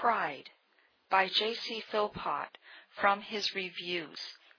Pride, by J.C. Philpott, from his Reviews,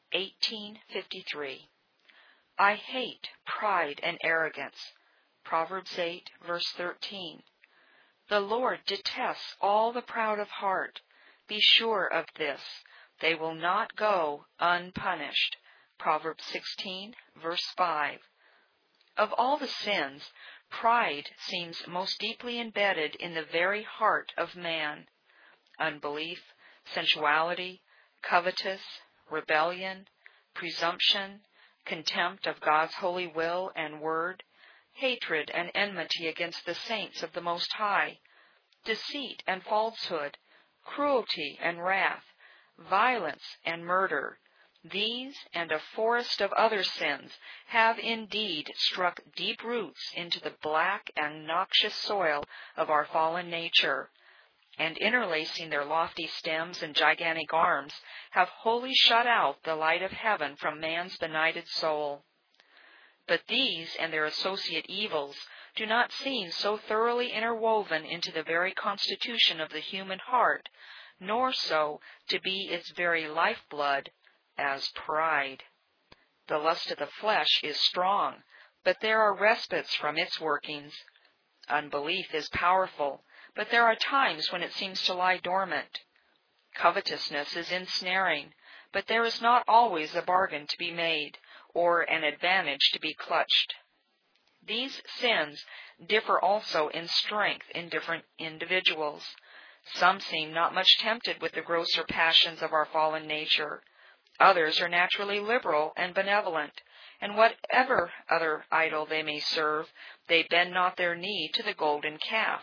1853. I hate pride and arrogance. Proverbs 8, verse 13. The Lord detests all the proud of heart. Be sure of this, they will not go unpunished. Proverbs 16, verse 5. Of all the sins, pride seems most deeply embedded in the very heart of man. Unbelief, sensuality, covetous, rebellion, presumption, contempt of God's holy will and word, hatred and enmity against the saints of the Most High, deceit and falsehood, cruelty and wrath, violence and murder, these and a forest of other sins have indeed struck deep roots into the black and noxious soil of our fallen nature, and interlacing their lofty stems and gigantic arms, have wholly shut out the light of heaven from man's benighted soul. But these and their associate evils do not seem so thoroughly interwoven into the very constitution of the human heart, nor so to be its very lifeblood, as pride. The lust of the flesh is strong, but there are respites from its workings. Unbelief is powerful, but there are times when it seems to lie dormant. Covetousness is ensnaring, but there is not always a bargain to be made, or an advantage to be clutched. These sins differ also in strength in different individuals. Some seem not much tempted with the grosser passions of our fallen nature. Others are naturally liberal and benevolent, and whatever other idol they may serve, they bend not their knee to the golden calf.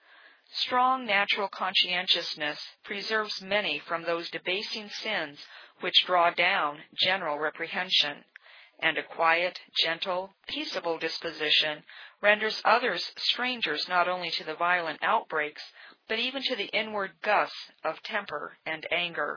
Strong natural conscientiousness preserves many from those debasing sins which draw down general reprehension, and a quiet, gentle, peaceable disposition renders others strangers not only to the violent outbreaks, but even to the inward gusts of temper and anger.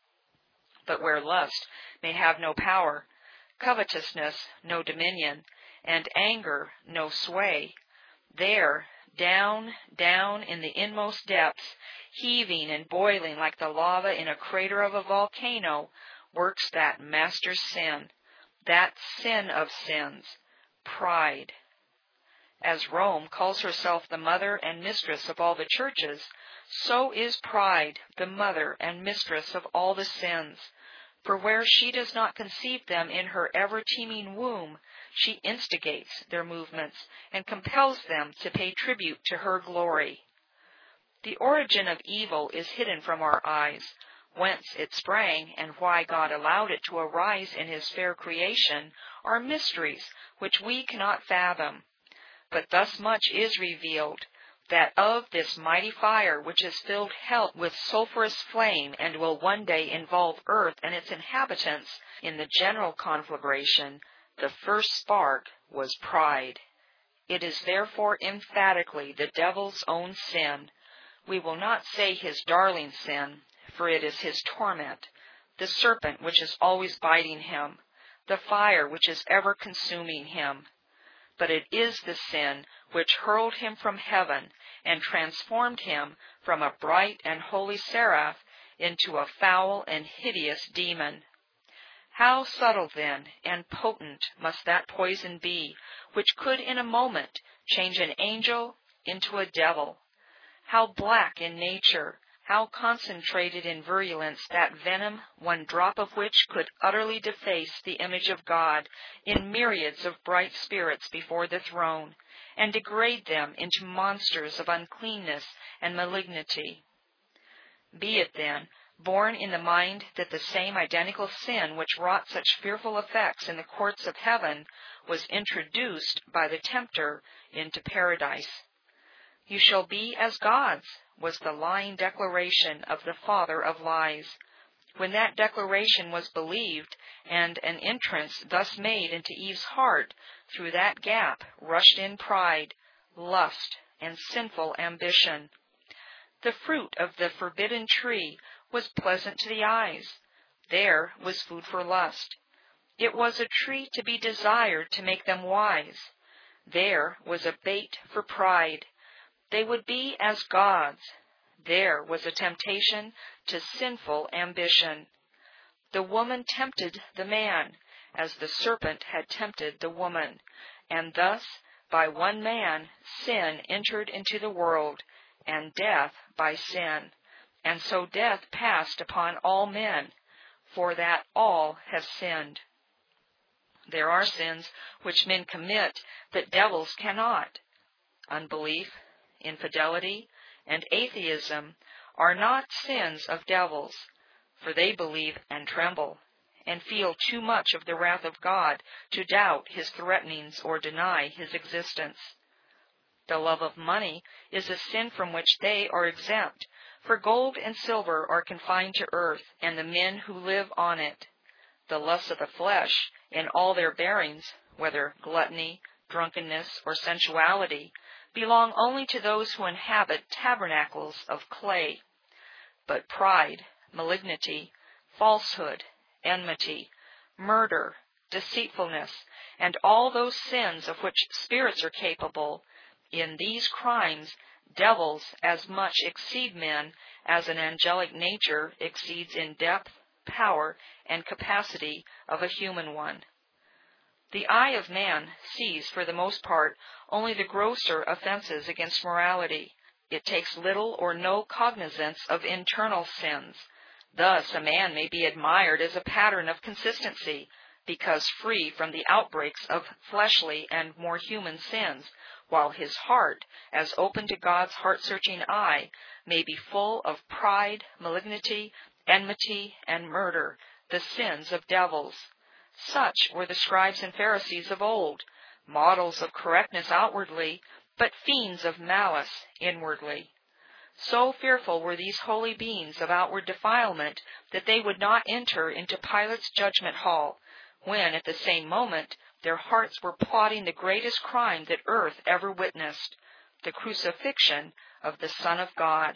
But where lust may have no power, covetousness no dominion, and anger no sway, there, down in the inmost depths, heaving and boiling like the lava in a crater of a volcano, works that master sin, that sin of sins, pride. As Rome calls herself the mother and mistress of all the churches, so is pride the mother and mistress of all the sins. For where she does not conceive them in her ever-teeming womb, she instigates their movements and compels them to pay tribute to her glory. The origin of evil is hidden from our eyes. Whence it sprang and why God allowed it to arise in his fair creation are mysteries which we cannot fathom. But thus much is revealed, that of this mighty fire which has filled hell with sulphurous flame and will one day involve earth and its inhabitants in the general conflagration, the first spark was pride. It is therefore emphatically the devil's own sin. We will not say his darling sin, for it is his torment, the serpent which is always biting him, the fire which is ever consuming him. But it is the sin which hurled him from heaven and transformed him from a bright and holy seraph into a foul and hideous demon. How subtle, then, and potent must that poison be, which could in a moment change an angel into a devil? How black in nature, how concentrated in virulence that venom, one drop of which could utterly deface the image of God in myriads of bright spirits before the throne, and degrade them into monsters of uncleanness and malignity. Be it, then, borne in the mind that the same identical sin which wrought such fearful effects in the courts of heaven was introduced by the tempter into paradise. You shall be as gods, was the lying declaration of the father of lies. When that declaration was believed, and an entrance thus made into Eve's heart, through that gap rushed in pride, lust, and sinful ambition. The fruit of the forbidden tree was pleasant to the eyes. There was food for lust. It was a tree to be desired to make them wise. There was a bait for pride. They would be as gods. There was a temptation to sinful ambition. The woman tempted the man, as the serpent had tempted the woman, and thus, by one man, sin entered into the world, and death by sin. And so death passed upon all men, for that all have sinned. There are sins which men commit that devils cannot. Unbelief, infidelity, and atheism are not sins of devils, for they believe and tremble, and feel too much of the wrath of God to doubt his threatenings or deny his existence. The love of money is a sin from which they are exempt, for gold and silver are confined to earth and the men who live on it. The lusts of the flesh, in all their bearings, whether gluttony, drunkenness, or sensuality, belong only to those who inhabit tabernacles of clay. But pride, malignity, falsehood, enmity, murder, deceitfulness, and all those sins of which spirits are capable, in these crimes devils as much exceed men as an angelic nature exceeds in depth, power, and capacity of a human one. The eye of man sees, for the most part, only the grosser offenses against morality. It takes little or no cognizance of internal sins. Thus, a man may be admired as a pattern of consistency, because free from the outbreaks of fleshly and more human sins, while his heart, as open to God's heart-searching eye, may be full of pride, malignity, enmity, and murder, the sins of devils. Such were the scribes and Pharisees of old, models of correctness outwardly, but fiends of malice inwardly. So fearful were these holy beings of outward defilement that they would not enter into Pilate's judgment hall, when at the same moment their hearts were plotting the greatest crime that earth ever witnessed, the crucifixion of the Son of God.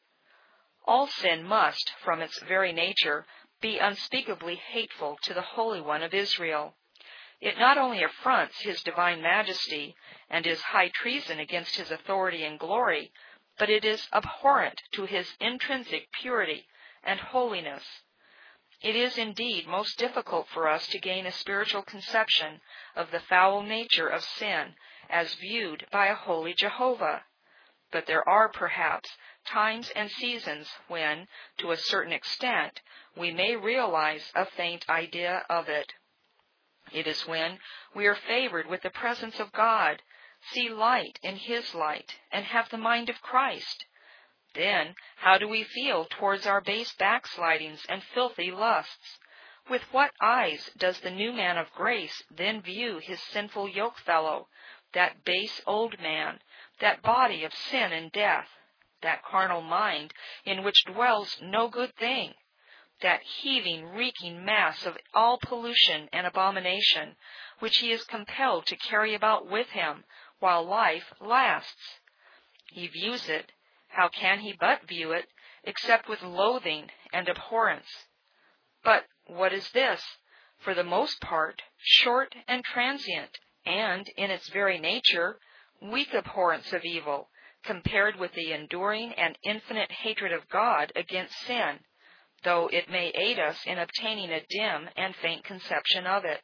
All sin must, from its very nature, be unspeakably hateful to the Holy One of Israel. It not only affronts his divine majesty and is high treason against his authority and glory, but it is abhorrent to his intrinsic purity and holiness. It is indeed most difficult for us to gain a spiritual conception of the foul nature of sin as viewed by a holy Jehovah. But there are perhaps times and seasons when, to a certain extent, we may realize a faint idea of it. It is when we are favored with the presence of God, see light in his light, and have the mind of Christ. Then, how do we feel towards our base backslidings and filthy lusts? With what eyes does the new man of grace then view his sinful yokefellow, that base old man, that body of sin and death, that carnal mind in which dwells no good thing, that heaving, reeking mass of all pollution and abomination, which he is compelled to carry about with him while life lasts? He views it. How can he but view it, except with loathing and abhorrence? But what is this? For the most part, short and transient, and, in its very nature, weak abhorrence of evil, compared with the enduring and infinite hatred of God against sin, though it may aid us in obtaining a dim and faint conception of it.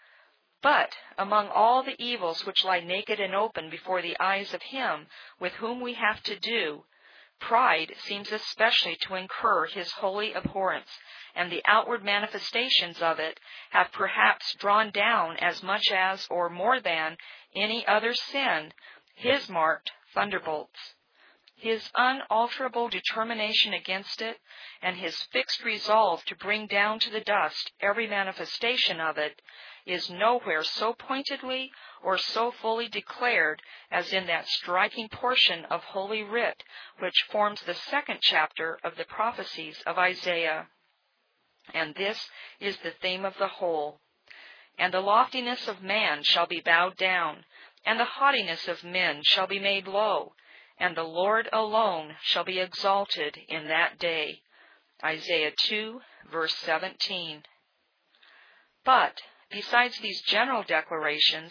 But among all the evils which lie naked and open before the eyes of him with whom we have to do, pride seems especially to incur his holy abhorrence, and the outward manifestations of it have perhaps drawn down as much as, or more than, any other sin, his marked thunderbolts. His unalterable determination against it, and his fixed resolve to bring down to the dust every manifestation of it, is nowhere so pointedly or so fully declared as in that striking portion of Holy Writ which forms the second chapter of the prophecies of Isaiah. And this is the theme of the whole. And the loftiness of man shall be bowed down, and the haughtiness of men shall be made low, and the Lord alone shall be exalted in that day. Isaiah 2, verse 17. But, besides these general declarations,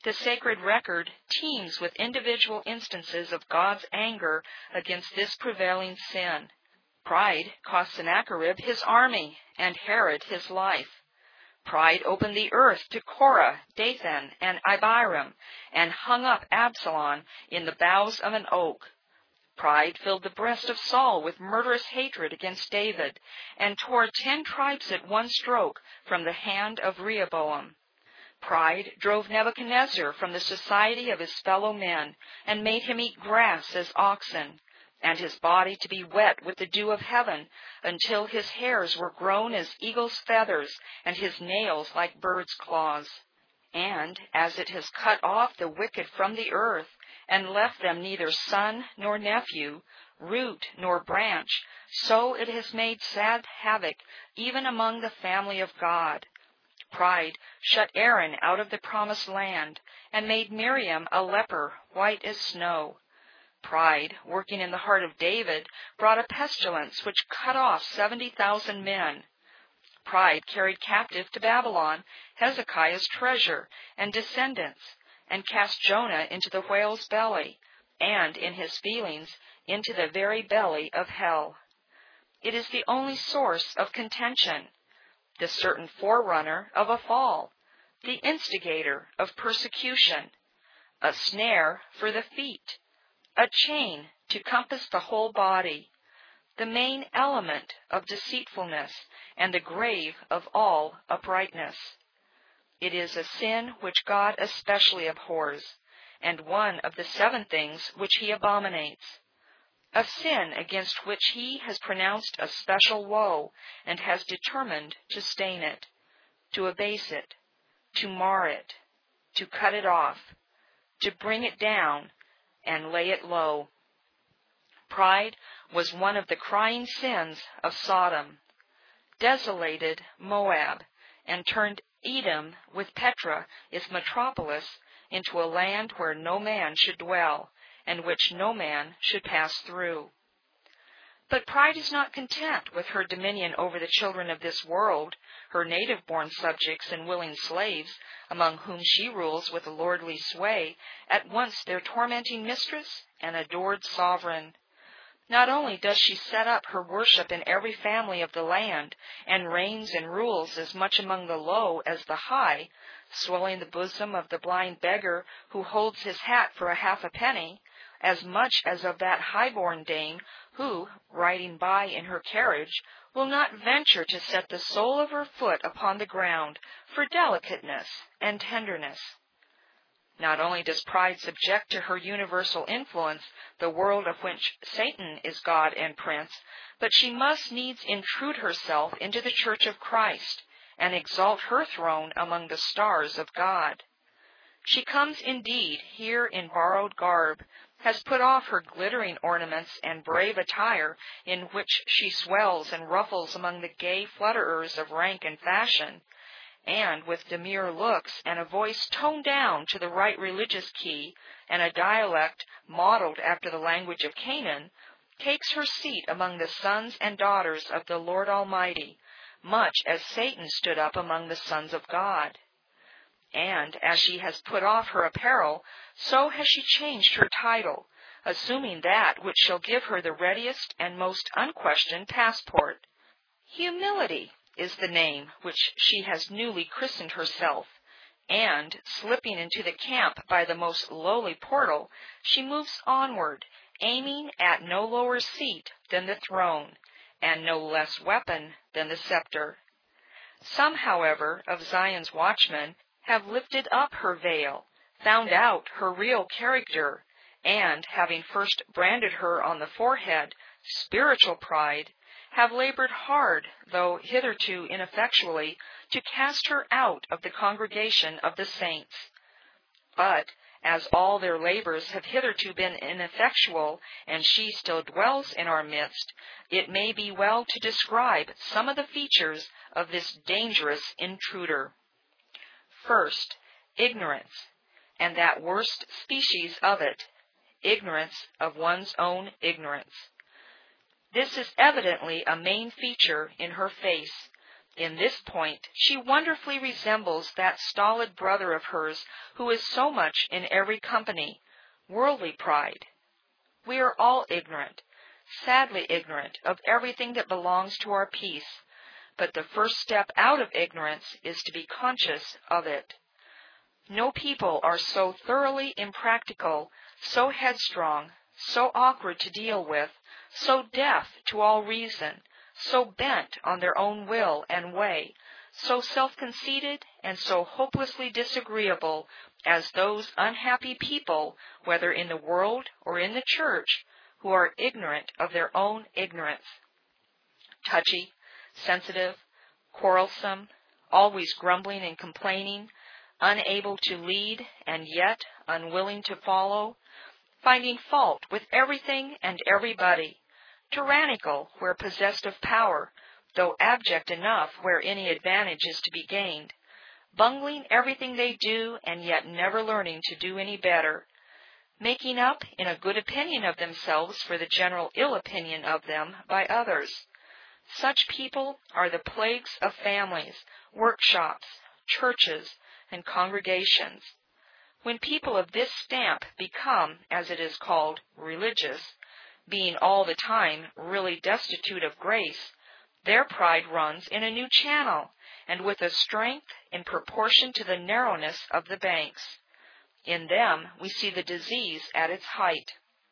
The sacred record teems with individual instances of God's anger against this prevailing sin. Pride cost Sennacherib his army and Herod his life. Pride opened the earth to Korah, Dathan, and Abiram, and hung up Absalom in the boughs of an oak. Pride filled the breast of Saul with murderous hatred against David, and tore 10 tribes at one stroke from the hand of Rehoboam. Pride drove Nebuchadnezzar from the society of his fellow men, and made him eat grass as oxen, and his body to be wet with the dew of heaven, until his hairs were grown as eagle's feathers, and his nails like birds' claws. And as it has cut off the wicked from the earth, and left them neither son nor nephew, root nor branch, so it has made sad havoc even among the family of God. Pride shut Aaron out of the promised land, and made Miriam a leper, white as snow. Pride, working in the heart of David, brought a pestilence which cut off 70,000 men. Pride carried captive to Babylon Hezekiah's treasure and descendants, and cast Jonah into the whale's belly, and in his feelings into the very belly of hell. It is the only source of contention, the certain forerunner of a fall, the instigator of persecution, a snare for the feet, a chain to compass the whole body, the main element of deceitfulness, and the grave of all uprightness. It is a sin which God especially abhors, and one of the 7 things which he abominates. A sin against which he has pronounced a special woe, and has determined to stain it, to abase it, to mar it, to cut it off, to bring it down, and lay it low. Pride was one of the crying sins of Sodom. Desolated Moab, and turned Edom with Petra, its metropolis, into a land where no man should dwell, and which no man should pass through. But pride is not content with her dominion over the children of this world, her native-born subjects and willing slaves, among whom she rules with a lordly sway, at once their tormenting mistress and adored sovereign. Not only does she set up her worship in every family of the land, and reigns and rules as much among the low as the high, swelling the bosom of the blind beggar who holds his hat for a half a penny, as much as of that high-born dame who, riding by in her carriage, will not venture to set the sole of her foot upon the ground for delicateness and tenderness. Not only does pride subject to her universal influence the world of which Satan is God and prince, but she must needs intrude herself into the church of Christ, and exalt her throne among the stars of God. She comes indeed here in borrowed garb, has put off her glittering ornaments and brave attire, in which she swells and ruffles among the gay flutterers of rank and fashion, and with demure looks and a voice toned down to the right religious key, and a dialect modeled after the language of Canaan, takes her seat among the sons and daughters of the Lord Almighty, much as Satan stood up among the sons of God. And as she has put off her apparel, so has she changed her title, assuming that which shall give her the readiest and most unquestioned passport. Humility is the name which she has newly christened herself, and, slipping into the camp by the most lowly portal, she moves onward, aiming at no lower seat than the throne, and no less weapon than the scepter. Some, however, of Zion's watchmen have lifted up her veil, found out her real character, and, having first branded her on the forehead spiritual pride, have labored hard, though hitherto ineffectually, to cast her out of the congregation of the saints. But, as all their labors have hitherto been ineffectual, and she still dwells in our midst, it may be well to describe some of the features of this dangerous intruder. First, ignorance, and that worst species of it, ignorance of one's own ignorance. This is evidently a main feature in her face, In this point, she wonderfully resembles that stolid brother of hers who is so much in every company, worldly pride. We are all ignorant, sadly ignorant, of everything that belongs to our peace, but the first step out of ignorance is to be conscious of it. No people are so thoroughly impractical, so headstrong, so awkward to deal with, so deaf to all reason, so bent on their own will and way, so self-conceited and so hopelessly disagreeable as those unhappy people, whether in the world or in the church, who are ignorant of their own ignorance. Touchy, sensitive, quarrelsome, always grumbling and complaining, unable to lead and yet unwilling to follow, finding fault with everything and everybody, tyrannical where possessed of power, though abject enough where any advantage is to be gained, bungling everything they do and yet never learning to do any better, making up in a good opinion of themselves for the general ill opinion of them by others. Such people are the plagues of families, workshops, churches, and congregations. When people of this stamp become, as it is called, religious, being all the time really destitute of grace, their pride runs in a new channel, and with a strength in proportion to the narrowness of the banks. In them we see the disease at its height.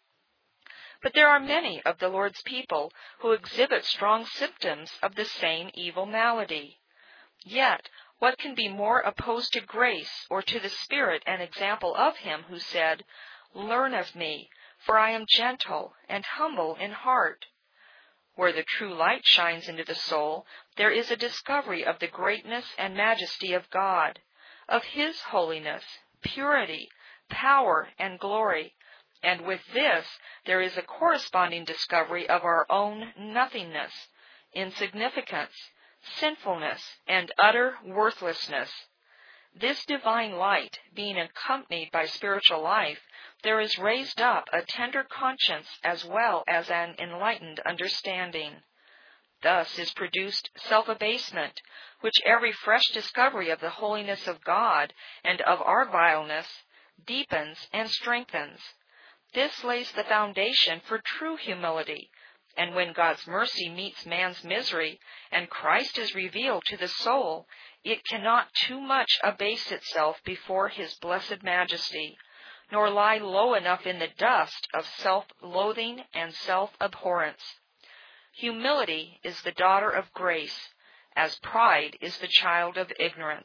But there are many of the Lord's people who exhibit strong symptoms of the same evil malady. Yet, what can be more opposed to grace or to the Spirit and example of Him who said, "Learn of me, for I am gentle and humble in heart"? Where the true light shines into the soul, there is a discovery of the greatness and majesty of God, of His holiness, purity, power, and glory, and with this there is a corresponding discovery of our own nothingness, insignificance, sinfulness, and utter worthlessness. This divine light being accompanied by spiritual life, there is raised up a tender conscience as well as an enlightened understanding. Thus is produced self-abasement, which every fresh discovery of the holiness of God and of our vileness deepens and strengthens. This lays the foundation for true humility, and when God's mercy meets man's misery and Christ is revealed to the soul, it cannot too much abase itself before His blessed majesty, nor lie low enough in the dust of self-loathing and self-abhorrence. Humility is the daughter of grace, as pride is the child of ignorance.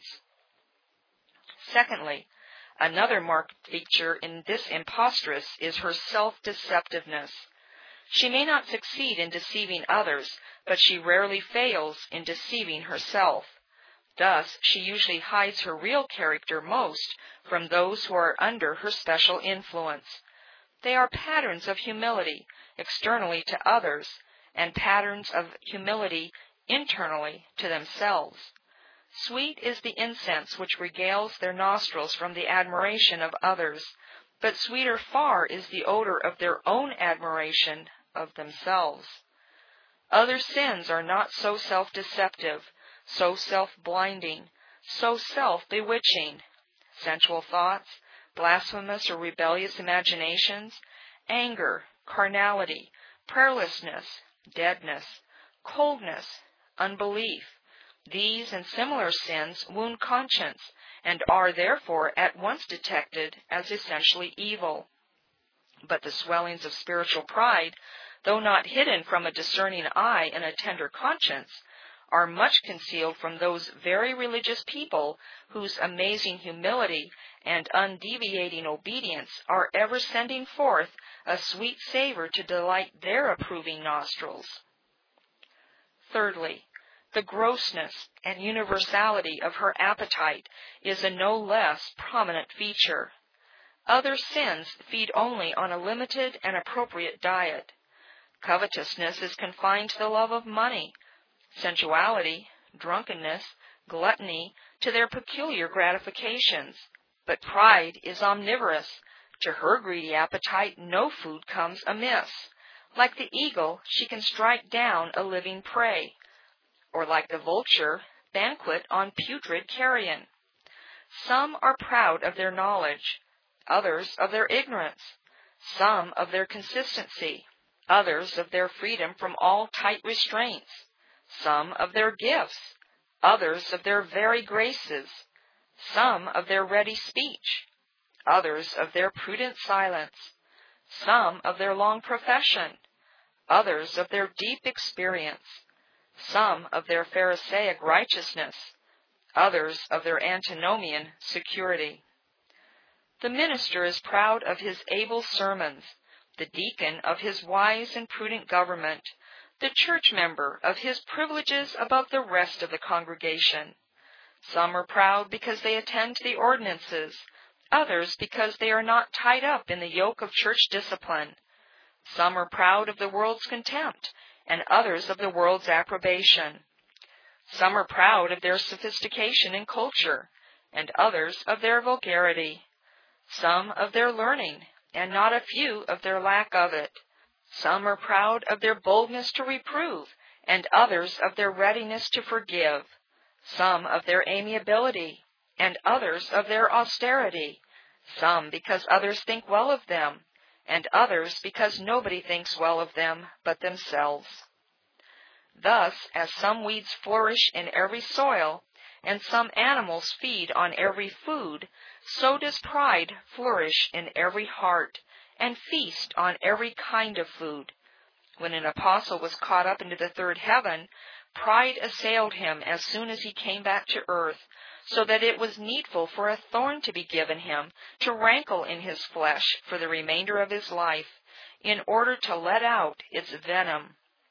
Secondly, another marked feature in this impostress is her self-deceptiveness. She may not succeed in deceiving others, but she rarely fails in deceiving herself. Thus, she usually hides her real character most from those who are under her special influence. They are patterns of humility externally to others, and patterns of humility internally to themselves. Sweet is the incense which regales their nostrils from the admiration of others, but sweeter far is the odor of their own admiration of themselves. Other sins are not so self-deceptive, so self-blinding, so self-bewitching. Sensual thoughts, blasphemous or rebellious imaginations, anger, carnality, prayerlessness, deadness, coldness, unbelief. These and similar sins wound conscience and are therefore at once detected as essentially evil. But the swellings of spiritual pride, though not hidden from a discerning eye and a tender conscience, are much concealed from those very religious people whose amazing humility and undeviating obedience are ever sending forth a sweet savor to delight their approving nostrils. Thirdly, the grossness and universality of her appetite is a no less prominent feature. Other sins feed only on a limited and appropriate diet. Covetousness is confined to the love of money, sensuality, drunkenness, gluttony to their peculiar gratifications. But pride is omnivorous. To her greedy appetite no food comes amiss. Like the eagle, she can strike down a living prey. or like the vulture, banquet on putrid carrion. Some are proud of their knowledge, others of their ignorance, some of their consistency, others of their freedom from all tight restraints, some of their gifts, others of their very graces, some of their ready speech, others of their prudent silence, some of their long profession, others of their deep experience, some of their Pharisaic righteousness, others of their antinomian security. The minister is proud of his able sermons, the deacon of his wise and prudent government, the church member of his privileges above the rest of the congregation. Some are proud because they attend to the ordinances, others because they are not tied up in the yoke of church discipline. Some are proud of the world's contempt, and others of the world's approbation. Some are proud of their sophistication and culture, and others of their vulgarity. Some of their learning, and not a few of their lack of it. Some are proud of their boldness to reprove, and others of their readiness to forgive. Some of their amiability, and others of their austerity. Some because others think well of them, and others because nobody thinks well of them but themselves. Thus, as some weeds flourish in every soil, and some animals feed on every food, so does pride flourish in every heart, and feast on every kind of food. When an apostle was caught up into the third heaven, pride assailed him as soon as he came back to earth, so that it was needful for a thorn to be given him to rankle in his flesh for the remainder of his life, in order to let out its venom.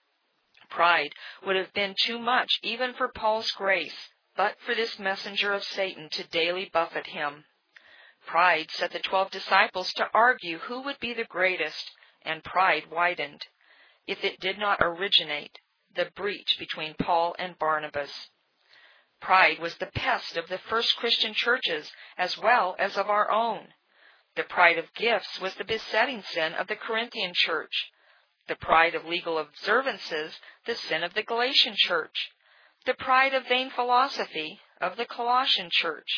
Pride would have been too much even for Paul's grace, but for this messenger of Satan to daily buffet him. Pride set the 12 disciples to argue who would be the greatest, and pride widened, if it did not originate, the breach between Paul and Barnabas. Pride was the pest of the first Christian churches as well as of our own. The pride of gifts was the besetting sin of the Corinthian church. The pride of legal observances, the sin of the Galatian church. The pride of vain philosophy of the Colossian church.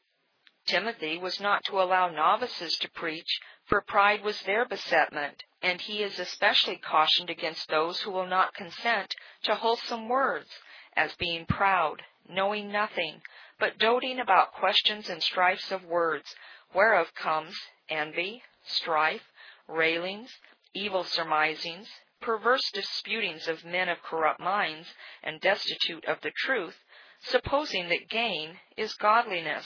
Timothy was not to allow novices to preach, for pride was their besetment, and he is especially cautioned against those who will not consent to wholesome words, as being proud, knowing nothing, but doting about questions and strifes of words, whereof comes envy, strife, railings, evil surmisings, perverse disputings of men of corrupt minds, and destitute of the truth, supposing that gain is godliness.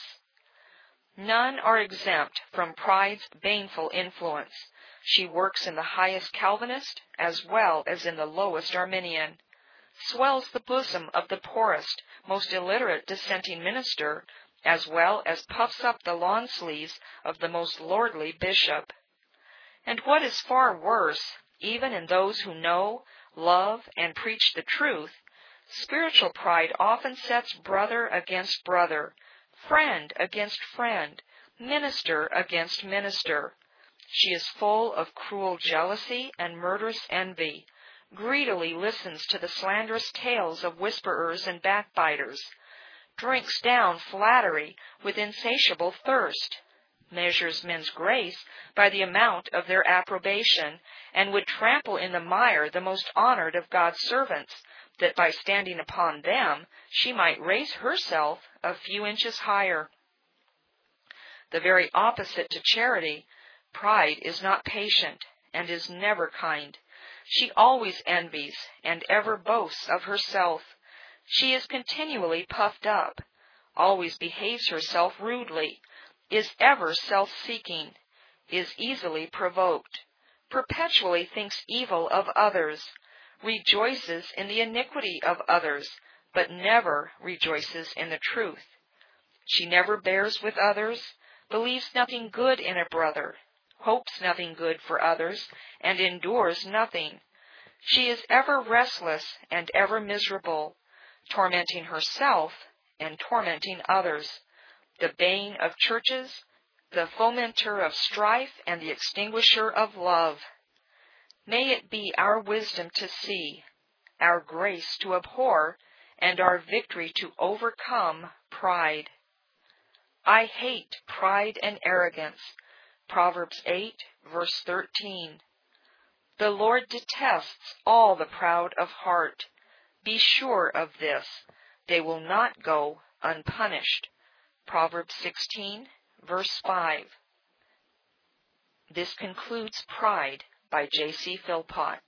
None are exempt from pride's baneful influence. She works in the highest Calvinist as well as in the lowest Arminian, swells the bosom of the poorest, most illiterate dissenting minister, as well as puffs up the lawn sleeves of the most lordly bishop. And what is far worse, even in those who know, love, and preach the truth, spiritual pride often sets brother against brother, friend against friend, minister against minister. She is full of cruel jealousy and murderous envy, greedily listens to the slanderous tales of whisperers and backbiters, drinks down flattery with insatiable thirst, measures men's grace by the amount of their approbation, and would trample in the mire the most honored of God's servants, that by standing upon them she might raise herself a few inches higher. The very opposite to charity, pride is not patient and is never kind. She always envies and ever boasts of herself. She is continually puffed up, always behaves herself rudely, is ever self-seeking, is easily provoked, perpetually thinks evil of others, rejoices in the iniquity of others, but never rejoices in the truth. She never bears with others, believes nothing good in a brother, hopes nothing good for others, and endures nothing. She is ever restless and ever miserable, tormenting herself and tormenting others, the bane of churches, the fomenter of strife, and the extinguisher of love. May it be our wisdom to see, our grace to abhor, and our victory to overcome pride. I hate pride and arrogance. Proverbs 8, verse 13. The Lord detests all the proud of heart. Be sure of this, they will not go unpunished. Proverbs 16, verse 5. This concludes Pride by J.C. Philpott.